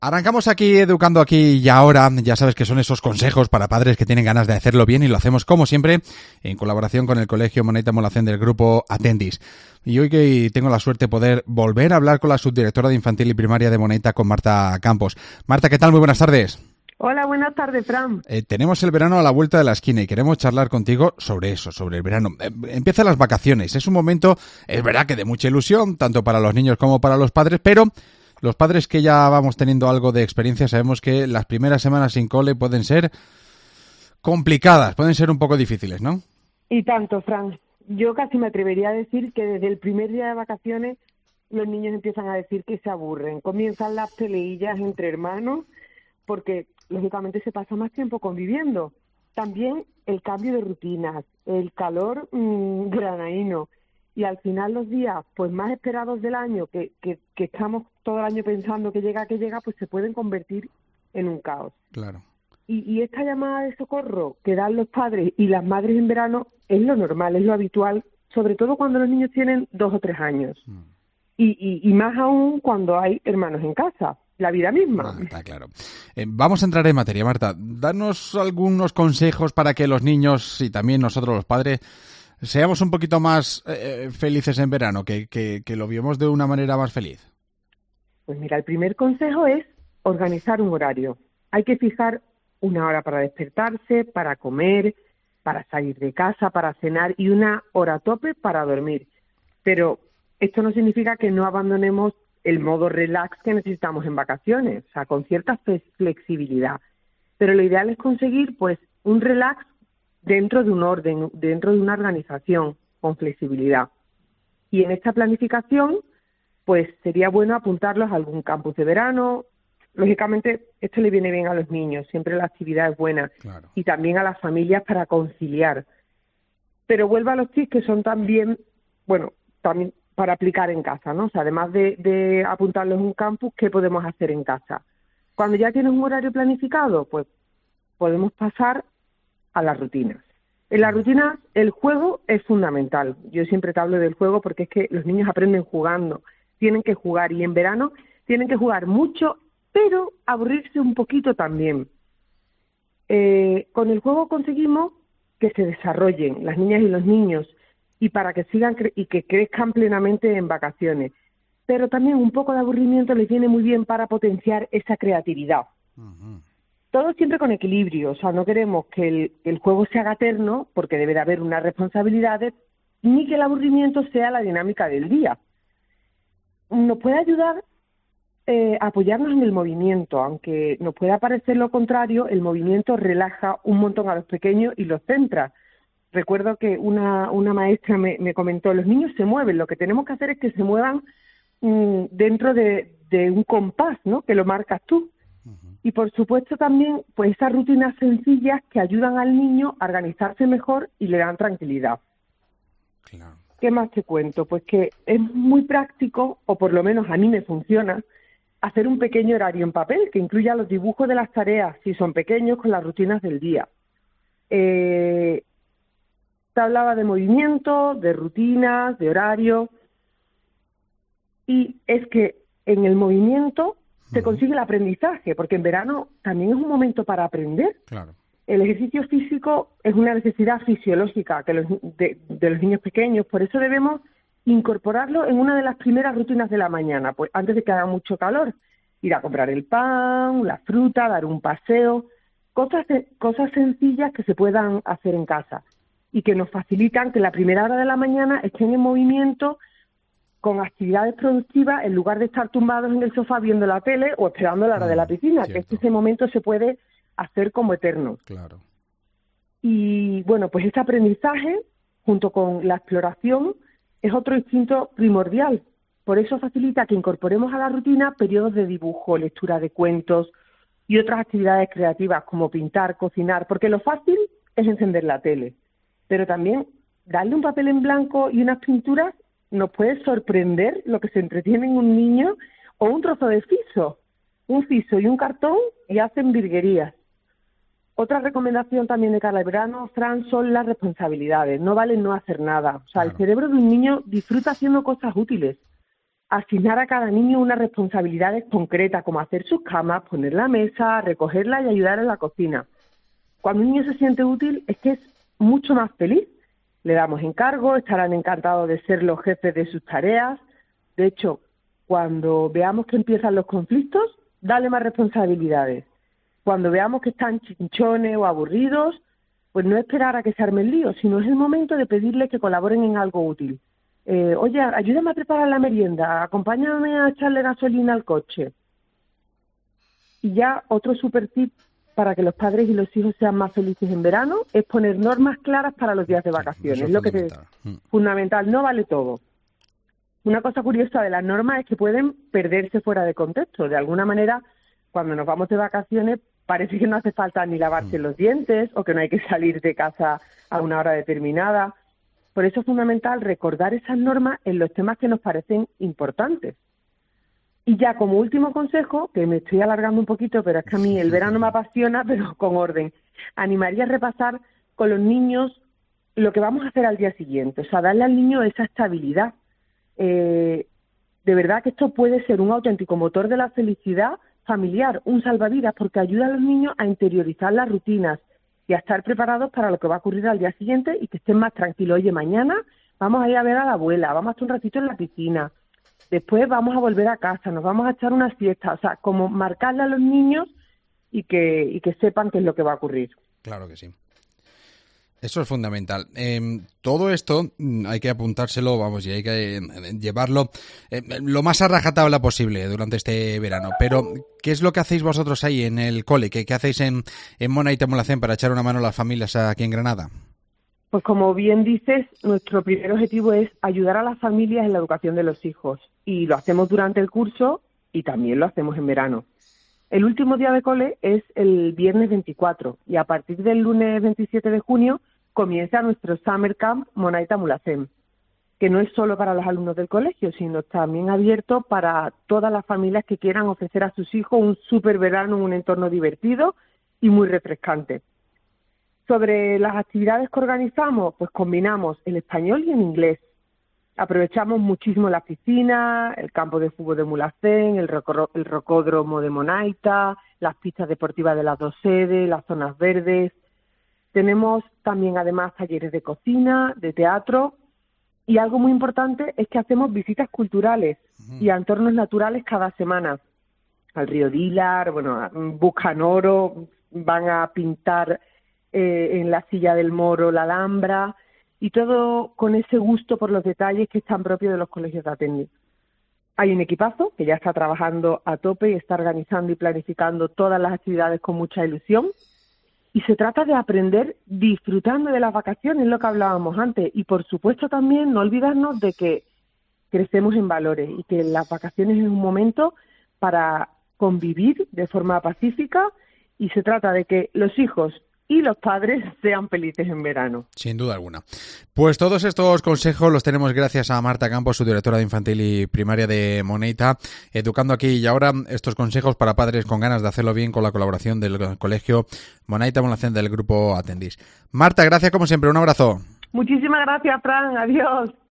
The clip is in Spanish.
Arrancamos aquí Educando Aquí y Ahora. Ya sabes que son esos consejos para padres que tienen ganas de hacerlo bien y lo hacemos como siempre en colaboración con el Colegio Moneta Molacén del grupo Atendis. Y hoy que tengo la suerte de poder volver a hablar con la subdirectora de Infantil y Primaria de Moneta, con Marta Campos. Marta, ¿qué tal? Muy buenas tardes. Hola, buenas tardes, Fran. Tenemos el verano a la vuelta de la esquina y queremos charlar contigo sobre eso, sobre el verano. Empiezan las vacaciones. Es un momento, es verdad que de mucha ilusión, tanto para los niños como para los padres, pero los padres que ya vamos teniendo algo de experiencia sabemos que las primeras semanas sin cole pueden ser complicadas, pueden ser un poco difíciles, ¿no? Y tanto, Fran. Yo casi me atrevería a decir que desde el primer día de vacaciones los niños empiezan a decir que se aburren. Comienzan las peleillas entre hermanos porque, lógicamente, se pasa más tiempo conviviendo. También el cambio de rutinas, el calor granaíno. Y al final los días pues más esperados del año, que estamos todo el año pensando que llega, pues se pueden convertir en un caos. Claro. Y esta llamada de socorro que dan los padres y las madres en verano es lo normal, es lo habitual, sobre todo cuando los niños tienen 2 o 3 años. Y más aún cuando hay hermanos en casa, la vida misma. Está claro. Vamos a entrar en materia, Marta. Danos algunos consejos para que los niños y también nosotros los padres seamos un poquito más felices en verano, que lo vivamos de una manera más feliz. Pues mira, el primer consejo es organizar un horario. Hay que fijar una hora para despertarse, para comer, para salir de casa, para cenar y una hora tope para dormir. Pero esto no significa que no abandonemos el modo relax que necesitamos en vacaciones, o sea, con cierta flexibilidad. Pero lo ideal es conseguir, pues, un relax dentro de un orden, dentro de una organización, con flexibilidad. Y en esta planificación, pues sería bueno apuntarlos a algún campus de verano. Lógicamente, esto le viene bien a los niños, siempre la actividad es buena. Claro. Y también a las familias para conciliar. Pero vuelvo a los tips que son también, bueno, también para aplicar en casa, ¿no? O sea, además de apuntarlos a un campus, ¿qué podemos hacer en casa? Cuando ya tienes un horario planificado, pues podemos pasar a las rutinas. En las rutinas el juego es fundamental. Yo siempre te hablo del juego porque es que los niños aprenden jugando, tienen que jugar y en verano tienen que jugar mucho, pero aburrirse un poquito también. Con el juego conseguimos que se desarrollen las niñas y los niños y para que sigan y que crezcan plenamente en vacaciones. Pero también un poco de aburrimiento les viene muy bien para potenciar esa creatividad. Uh-huh. Todo siempre con equilibrio, o sea, no queremos que el juego se haga eterno, porque debe de haber unas responsabilidades, ni que el aburrimiento sea la dinámica del día. Nos puede ayudar a apoyarnos en el movimiento, aunque nos pueda parecer lo contrario, el movimiento relaja un montón a los pequeños y los centra. Recuerdo que una maestra me comentó, los niños se mueven, lo que tenemos que hacer es que se muevan dentro de un compás, ¿no?, que lo marcas tú. Y por supuesto también, pues esas rutinas sencillas que ayudan al niño a organizarse mejor y le dan tranquilidad. Claro. ¿Qué más te cuento? Pues que es muy práctico, o por lo menos a mí me funciona, hacer un pequeño horario en papel que incluya los dibujos de las tareas, si son pequeños, con las rutinas del día. Te hablaba de movimiento, de rutinas, de horario, y es que en el movimiento se consigue el aprendizaje, porque en verano también es un momento para aprender. Claro. El ejercicio físico es una necesidad fisiológica de los niños pequeños, por eso debemos incorporarlo en una de las primeras rutinas de la mañana, pues antes de que haga mucho calor, ir a comprar el pan, la fruta, dar un paseo, cosas sencillas que se puedan hacer en casa y que nos facilitan que la primera hora de la mañana estén en movimiento con actividades productivas en lugar de estar tumbados en el sofá viendo la tele o esperando la hora de la piscina, cierto. que ese momento se puede hacer como eterno. Claro. Y bueno, pues este aprendizaje, junto con la exploración, es otro instinto primordial. Por eso facilita que incorporemos a la rutina periodos de dibujo, lectura de cuentos y otras actividades creativas como pintar, cocinar, porque lo fácil es encender la tele, pero también darle un papel en blanco y unas pinturas nos puede sorprender lo que se entretiene en un niño, o un trozo de fiso, un fiso y un cartón, y hacen virguerías. Otra recomendación también de cara al verano, Fran, son las responsabilidades. No vale no hacer nada. O sea, Claro. El cerebro de un niño disfruta haciendo cosas útiles. asignar a cada niño unas responsabilidades concretas, como hacer sus camas, poner la mesa, recogerla y ayudar en la cocina. Cuando un niño se siente útil, es que es mucho más feliz. Le damos encargos, estarán encantados de ser los jefes de sus tareas. De hecho, cuando veamos que empiezan los conflictos, dale más responsabilidades. Cuando veamos que están chinchones o aburridos, pues no esperar a que se arme el lío, sino es el momento de pedirles que colaboren en algo útil. Oye, ayúdame a preparar la merienda, acompáñame a echarle gasolina al coche. Y ya otro super tip para que los padres y los hijos sean más felices en verano es poner normas claras para los días de vacaciones. Lo que es fundamental, no vale todo. Una cosa curiosa de las normas es que pueden perderse fuera de contexto. De alguna manera, cuando nos vamos de vacaciones, parece que no hace falta ni lavarse los dientes o que no hay que salir de casa a una hora determinada. Por eso es fundamental recordar esas normas en los temas que nos parecen importantes. Y ya como último consejo, que me estoy alargando un poquito, pero es que a mí el verano me apasiona, pero con orden, animaría a repasar con los niños lo que vamos a hacer al día siguiente, o sea, darle al niño esa estabilidad. De verdad que esto puede ser un auténtico motor de la felicidad familiar, un salvavidas, porque ayuda a los niños a interiorizar las rutinas y a estar preparados para lo que va a ocurrir al día siguiente y que estén más tranquilos. Oye, mañana vamos a ir a ver a la abuela, vamos a estar un ratito en la piscina, después vamos a volver a casa, nos vamos a echar una siesta, o sea, como marcarle a los niños y que sepan qué es lo que va a ocurrir. Claro que sí. Eso es fundamental. Todo esto hay que apuntárselo, vamos, y hay que llevarlo lo más a rajatabla posible durante este verano. Pero, ¿qué es lo que hacéis vosotros ahí en el cole? ¿Qué hacéis en Monaita Mulhacén para echar una mano a las familias aquí en Granada? Pues como bien dices, nuestro primer objetivo es ayudar a las familias en la educación de los hijos. Y lo hacemos durante el curso y también lo hacemos en verano. El último día de cole es el viernes 24 y a partir del lunes 27 de junio comienza nuestro Summer Camp Monaita Mulhacén, que no es solo para los alumnos del colegio, sino también abierto para todas las familias que quieran ofrecer a sus hijos un súper verano en un entorno divertido y muy refrescante. Sobre las actividades que organizamos, pues combinamos el español y el inglés. Aprovechamos muchísimo la piscina, el campo de fútbol de Mulhacén, el rocódromo de Monaita, las pistas deportivas de las dos sedes, las zonas verdes. Tenemos también además talleres de cocina, de teatro y algo muy importante es que hacemos visitas culturales y a entornos naturales cada semana. Al río Dílar, bueno, buscan oro, van a pintar en la Silla del Moro la Alhambra y todo con ese gusto por los detalles que es tan propio de los colegios de Atendi. Hay un equipazo que ya está trabajando a tope y está organizando y planificando todas las actividades con mucha ilusión. Y se trata de aprender disfrutando de las vacaciones, lo que hablábamos antes. Y por supuesto también no olvidarnos de que crecemos en valores y que las vacaciones es un momento para convivir de forma pacífica y se trata de que los hijos y los padres sean felices en verano. Sin duda alguna. Pues todos estos consejos los tenemos gracias a Marta Campos, su directora de infantil y primaria de Monaita, educando aquí y ahora estos consejos para padres con ganas de hacerlo bien con la colaboración del colegio Monaita Mulhacén del grupo Atendís. Marta, gracias como siempre, un abrazo. Muchísimas gracias, Fran, adiós.